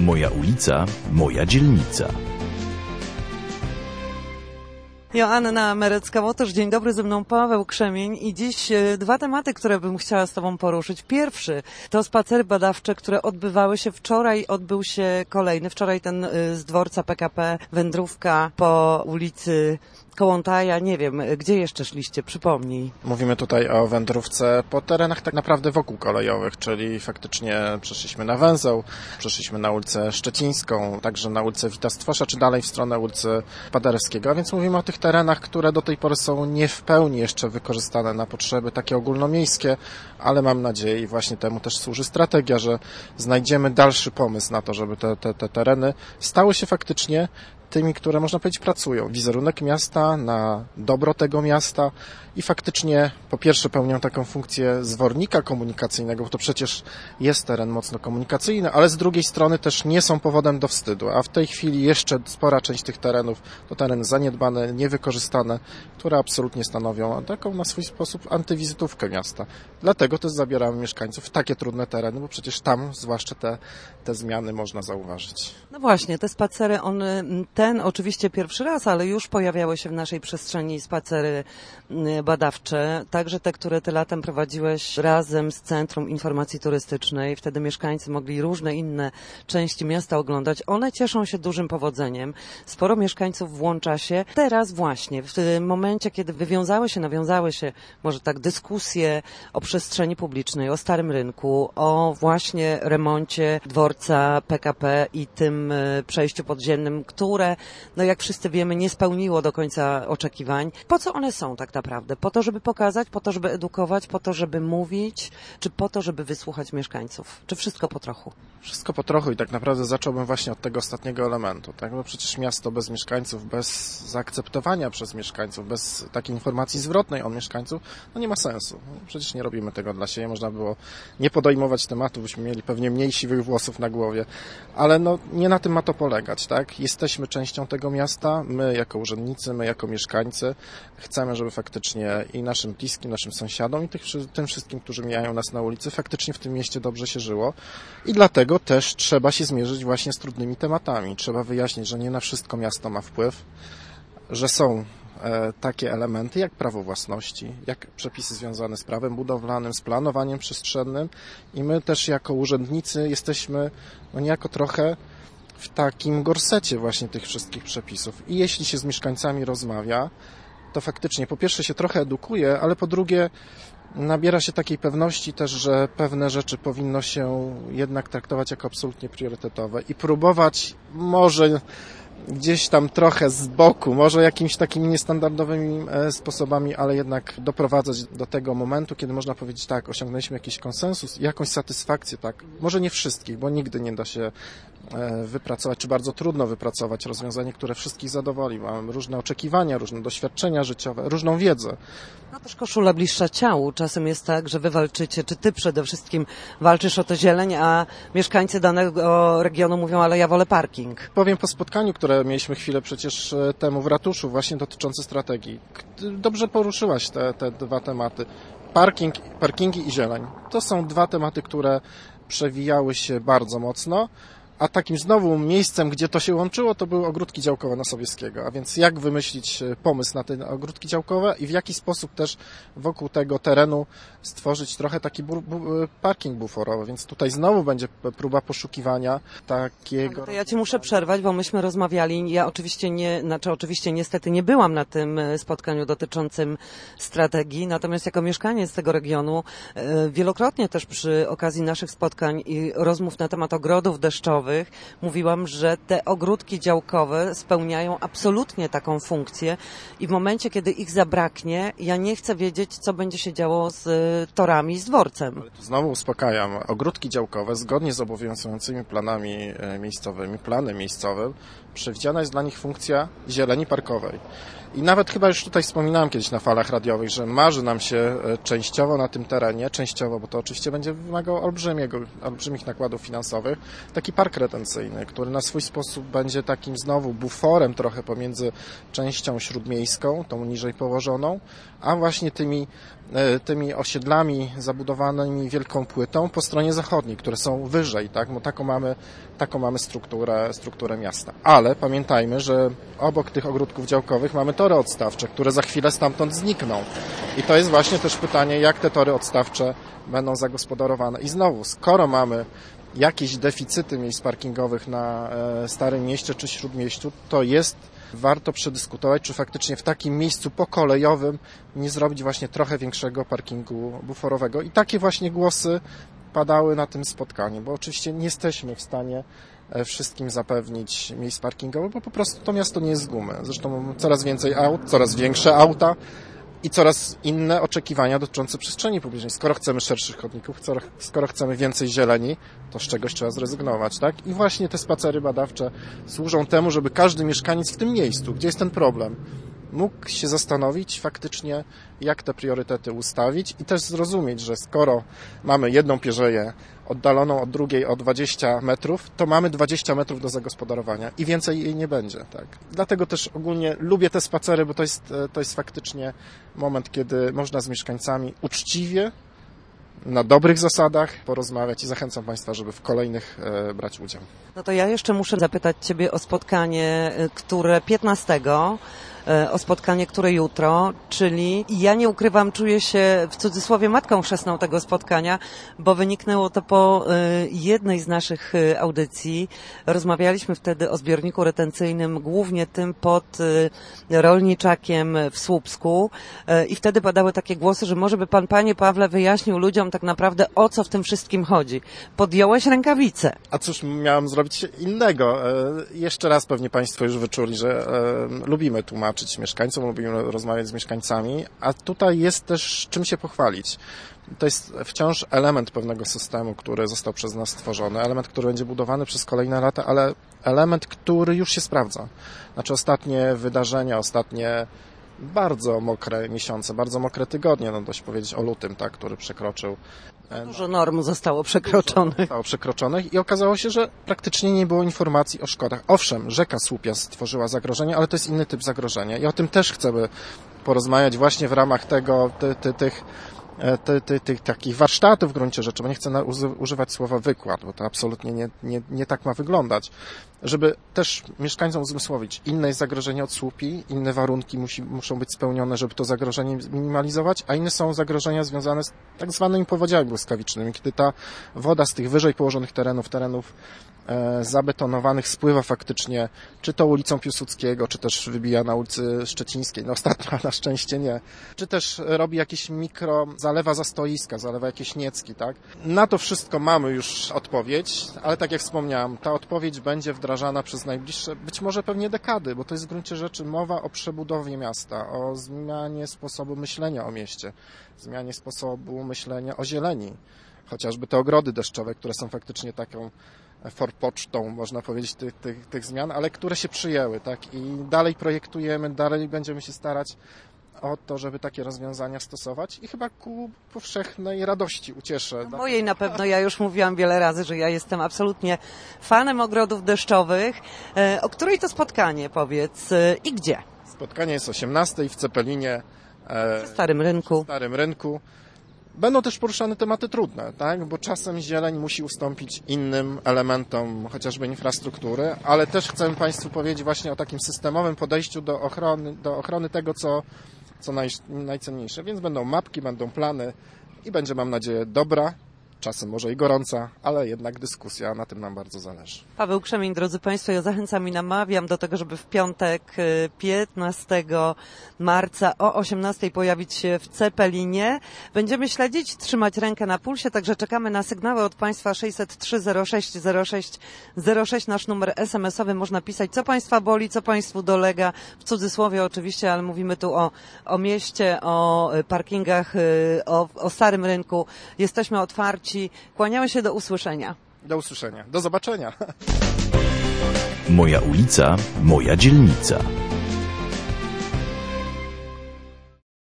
Moja ulica, moja dzielnica. Joanna Merecka-Łotosz, dzień dobry, ze mną Paweł Krzemień i dziś dwa tematy, które bym chciała z Tobą poruszyć. Pierwszy to spacery badawcze, które odbywały się wczoraj, odbył się kolejny. Wczoraj ten z dworca PKP, wędrówka po ulicy Kołłątaja, nie wiem, gdzie jeszcze szliście, przypomnij. Mówimy tutaj o wędrówce po terenach tak naprawdę wokół kolejowych, czyli faktycznie przeszliśmy na węzeł, przeszliśmy na ulicę Szczecińską, także na ulicę Wita Stwosza, czy dalej w stronę ulicy Paderewskiego, a więc mówimy o tych terenach, które do tej pory są nie w pełni jeszcze wykorzystane na potrzeby takie ogólnomiejskie, ale mam nadzieję i właśnie temu też służy strategia, że znajdziemy dalszy pomysł na to, żeby te tereny stały się faktycznie tymi, które można powiedzieć pracują. Wizerunek miasta, na dobro tego miasta i faktycznie po pierwsze pełnią taką funkcję zwornika komunikacyjnego, bo to przecież jest teren mocno komunikacyjny, ale z drugiej strony też nie są powodem do wstydu, a w tej chwili jeszcze spora część tych terenów to tereny zaniedbane, niewykorzystane, które absolutnie stanowią taką na swój sposób antywizytówkę miasta. Dlatego też zabieramy mieszkańców w takie trudne tereny, bo przecież tam zwłaszcza te zmiany można zauważyć. No właśnie, te spacery, ten oczywiście pierwszy raz, ale już pojawiały się w naszej przestrzeni spacery badawcze, także te, które ty latem prowadziłeś razem z Centrum Informacji Turystycznej. Wtedy mieszkańcy mogli różne inne części miasta oglądać. One cieszą się dużym powodzeniem. Sporo mieszkańców włącza się. Teraz właśnie, w momencie, kiedy nawiązały się może tak dyskusje o przestrzeni publicznej, o Starym Rynku, o właśnie remoncie dworca PKP i tym przejściu podziemnym, które, no jak wszyscy wiemy, nie spełniło do końca oczekiwań. Po co one są tak naprawdę? Po to, żeby pokazać, po to, żeby edukować, po to, żeby mówić, czy po to, żeby wysłuchać mieszkańców? Czy wszystko po trochu? Wszystko po trochu i tak naprawdę zacząłbym właśnie od tego ostatniego elementu, tak? Bo przecież miasto bez mieszkańców, bez zaakceptowania przez mieszkańców, bez takiej informacji zwrotnej od mieszkańców, no nie ma sensu. Przecież nie robimy tego dla siebie, można było nie podejmować tematu, byśmy mieli pewnie mniej siwych włosów na głowie, ale no nie na tym ma to polegać, tak? Jesteśmy częścią tego miasta, my jako urzędnicy, my jako mieszkańcy chcemy, żeby faktycznie i naszym bliskim, naszym sąsiadom i tym wszystkim, którzy mijają nas na ulicy, faktycznie w tym mieście dobrze się żyło i dlatego też trzeba się zmierzyć właśnie z trudnymi tematami. Trzeba wyjaśnić, że nie na wszystko miasto ma wpływ, że są takie elementy jak prawo własności, jak przepisy związane z prawem budowlanym, z planowaniem przestrzennym i my też jako urzędnicy jesteśmy niejako trochę w takim gorsecie właśnie tych wszystkich przepisów. I jeśli się z mieszkańcami rozmawia, to faktycznie po pierwsze się trochę edukuje, ale po drugie nabiera się takiej pewności też, że pewne rzeczy powinno się jednak traktować jako absolutnie priorytetowe i próbować może gdzieś tam trochę z boku, może jakimiś takimi niestandardowymi sposobami, ale jednak doprowadzać do tego momentu, kiedy można powiedzieć tak, osiągnęliśmy jakiś konsensus, jakąś satysfakcję, tak, może nie wszystkich, bo nigdy nie da się wypracować, czy bardzo trudno wypracować rozwiązanie, które wszystkich zadowoli. Mamy różne oczekiwania, różne doświadczenia życiowe, różną wiedzę. No też koszula bliższa ciału. Czasem jest tak, że wy walczycie, czy ty przede wszystkim walczysz o tę zieleń, a mieszkańcy danego regionu mówią, ale ja wolę parking. Powiem po spotkaniu, które mieliśmy chwilę przecież temu w ratuszu, właśnie dotyczące strategii. Dobrze poruszyłaś te dwa tematy. Parkingi i zieleń. To są dwa tematy, które przewijały się bardzo mocno. A takim znowu miejscem, gdzie to się łączyło, to były ogródki działkowe na Sobieskiego. A więc jak wymyślić pomysł na te ogródki działkowe i w jaki sposób też wokół tego terenu stworzyć trochę taki parking buforowy. Więc tutaj znowu będzie próba poszukiwania takiego... To ja Ci muszę przerwać, bo myśmy rozmawiali. Ja oczywiście niestety nie byłam na tym spotkaniu dotyczącym strategii, natomiast jako mieszkaniec tego regionu wielokrotnie też przy okazji naszych spotkań i rozmów na temat ogrodów deszczowych mówiłam, że te ogródki działkowe spełniają absolutnie taką funkcję i w momencie, kiedy ich zabraknie, ja nie chcę wiedzieć, co będzie się działo z torami, z dworcem. Ale tu znowu uspokajam. Ogródki działkowe, zgodnie z obowiązującymi planami miejscowymi, planem miejscowym, przewidziana jest dla nich funkcja zieleni parkowej. I nawet chyba już tutaj wspominałem kiedyś na falach radiowych, że marzy nam się częściowo na tym terenie, bo to oczywiście będzie wymagało olbrzymich nakładów finansowych, taki park retencyjny, który na swój sposób będzie takim znowu buforem trochę pomiędzy częścią śródmiejską, tą niżej położoną, a właśnie tymi osiedlami zabudowanymi wielką płytą po stronie zachodniej, które są wyżej, tak? Bo taką mamy strukturę miasta. Ale pamiętajmy, że obok tych ogródków działkowych mamy tory odstawcze, które za chwilę stamtąd znikną. I to jest właśnie też pytanie, jak te tory odstawcze będą zagospodarowane. I znowu, skoro mamy jakieś deficyty miejsc parkingowych na Starym Mieście czy Śródmieściu, to warto przedyskutować, czy faktycznie w takim miejscu pokolejowym nie zrobić właśnie trochę większego parkingu buforowego. I takie właśnie głosy padały na tym spotkaniu, bo oczywiście nie jesteśmy w stanie wszystkim zapewnić miejsc parkingowych, bo po prostu to miasto nie jest z gumy. Zresztą coraz więcej aut, coraz większe auta i coraz inne oczekiwania dotyczące przestrzeni publicznej. Skoro chcemy szerszych chodników, skoro chcemy więcej zieleni, to z czegoś trzeba zrezygnować, tak? I właśnie te spacery badawcze służą temu, żeby każdy mieszkaniec w tym miejscu, gdzie jest ten problem, mógł się zastanowić faktycznie, jak te priorytety ustawić i też zrozumieć, że skoro mamy jedną pierzeję oddaloną od drugiej o 20 metrów, to mamy 20 metrów do zagospodarowania i więcej jej nie będzie. Tak? Dlatego też ogólnie lubię te spacery, bo to jest faktycznie moment, kiedy można z mieszkańcami uczciwie, na dobrych zasadach porozmawiać i zachęcam Państwa, żeby w kolejnych brać udział. No to ja jeszcze muszę zapytać Ciebie o spotkanie, które 15, o spotkanie, które jutro, czyli ja nie ukrywam, czuję się w cudzysłowie matką chrzestną tego spotkania, bo wyniknęło to po jednej z naszych audycji. Rozmawialiśmy wtedy o zbiorniku retencyjnym, głównie tym pod Rolniczakiem w Słupsku i wtedy padały takie głosy, że może by Pan, Panie Pawle, wyjaśnił ludziom tak naprawdę, o co w tym wszystkim chodzi. Podjąłeś rękawice. A cóż miałem zrobić innego? Jeszcze raz pewnie Państwo już wyczuli, że lubimy tłumaczyć mieszkańcom, lubimy rozmawiać z mieszkańcami, a tutaj jest też czym się pochwalić. To jest wciąż element pewnego systemu, który został przez nas stworzony, element, który będzie budowany przez kolejne lata, ale element, który już się sprawdza. Znaczy ostatnie wydarzenia, ostatnie bardzo mokre miesiące, bardzo mokre tygodnie, no dość powiedzieć o lutym, tak, który przekroczył. Dużo norm zostało przekroczonych. I okazało się, że praktycznie nie było informacji o szkodach. Owszem, rzeka Słupia stworzyła zagrożenie, ale to jest inny typ zagrożenia i o tym też chcemy porozmawiać właśnie w ramach tych takich warsztatów w gruncie rzeczy, bo nie chcę używać słowa wykład, bo to absolutnie nie tak ma wyglądać, żeby też mieszkańcom uzmysłowić, inne jest zagrożenie od słupi, inne warunki muszą być spełnione, żeby to zagrożenie minimalizować, a inne są zagrożenia związane z tak zwanymi powodziami błyskawicznymi, kiedy ta woda z tych wyżej położonych terenów zabetonowanych spływa faktycznie, czy to ulicą Piłsudskiego, czy też wybija na ulicy Szczecińskiej, no ostatnio na szczęście nie, czy też robi jakieś zalewa zastoiska, zalewa jakieś niecki, tak? Na to wszystko mamy już odpowiedź, ale tak jak wspomniałem, ta odpowiedź będzie wdrażana przez najbliższe, być może pewnie dekady, bo to jest w gruncie rzeczy mowa o przebudowie miasta, o zmianie sposobu myślenia o mieście, zmianie sposobu myślenia o zieleni, chociażby te ogrody deszczowe, które są faktycznie taką forpocztą, można powiedzieć, tych zmian, ale które się przyjęły, tak? I dalej projektujemy, dalej będziemy się starać o to, żeby takie rozwiązania stosować i chyba ku powszechnej radości, ucieszę. No mojej na pewno, ja już mówiłam wiele razy, że ja jestem absolutnie fanem ogrodów deszczowych. O której to spotkanie, powiedz, i gdzie? Spotkanie jest 18 w Cepelinie. W Starym Rynku. Będą też poruszane tematy trudne, tak? Bo czasem zieleń musi ustąpić innym elementom, chociażby infrastruktury, ale też chcę Państwu powiedzieć właśnie o takim systemowym podejściu do ochrony tego, co najcenniejsze. Więc będą mapki, będą plany i będzie, mam nadzieję, dobra, czasem może i gorąca, ale jednak dyskusja, na tym nam bardzo zależy. Paweł Krzemień, drodzy Państwo, ja zachęcam i namawiam do tego, żeby w piątek 15 marca o 18 pojawić się w Cepelinie. Będziemy śledzić, trzymać rękę na pulsie, także czekamy na sygnały od Państwa 603 06 06 06, nasz numer SMS-owy. Można pisać, co Państwa boli, co Państwu dolega, w cudzysłowie oczywiście, ale mówimy tu o mieście, o parkingach, o Starym Rynku. Jesteśmy otwarci. Kłaniamy się, do usłyszenia. Do usłyszenia. Do zobaczenia. Moja ulica, moja dzielnica.